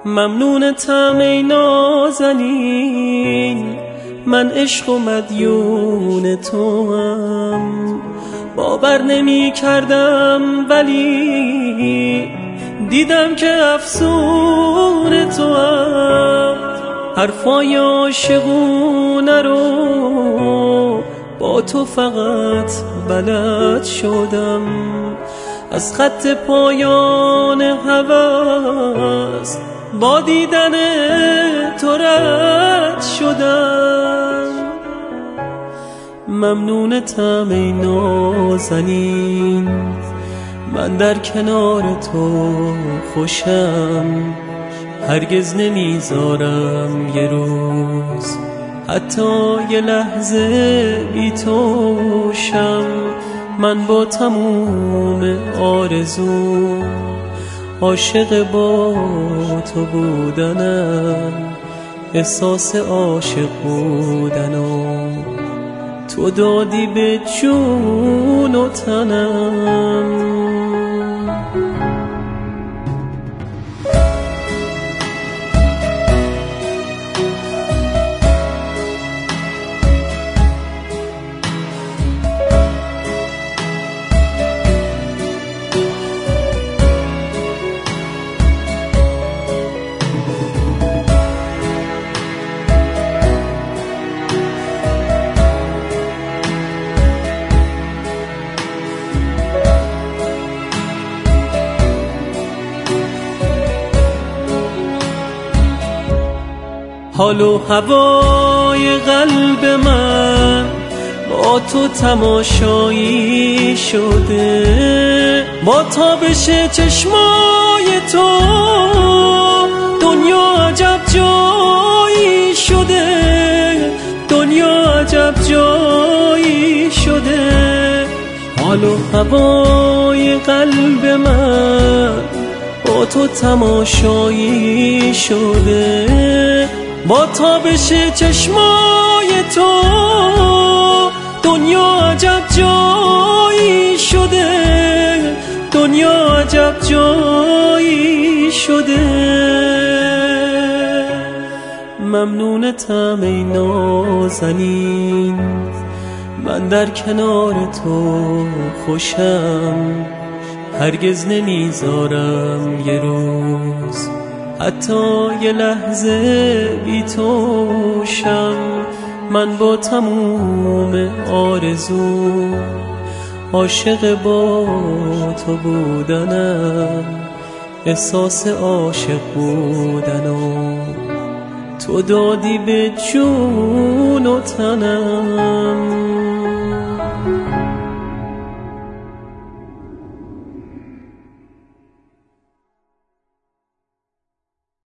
ممنونتم ای نازنین، من عشق و مدیون توام. باور نمی کردم ولی دیدم که افسون توام. حرفای عاشقونه رو با تو فقط بلد شدم، از خط پایان هوس با دیدن تو رد شدم. ممنونتم ای نازنین، من در کنار تو خوشم، هرگز نمیذارم یه روز حتی یه لحظه بی تو شم. من با تموم آرزو عاشق با تو بودنم، احساس عاشق بودنم تو دادی به جون و تنم. حال و هوای قلب من با تو تماشایی شده، با تابش چشمای تو دنیا عجب جایی شده، دنیا عجب جایی شده. حال و هوای قلب من با تو تماشایی شده، با تابش چشمای تو دنیا عجب جایی شده، دنیا عجب جایی شده. ممنونتم ای نازنین، من در کنار تو خوشم، هرگز نمیذارم یه روز حتی یه لحظه بی تو شم. من با تموم آرزو عاشق با تو بودنم، احساس عاشق بودنم تو دادی به جون و تنم.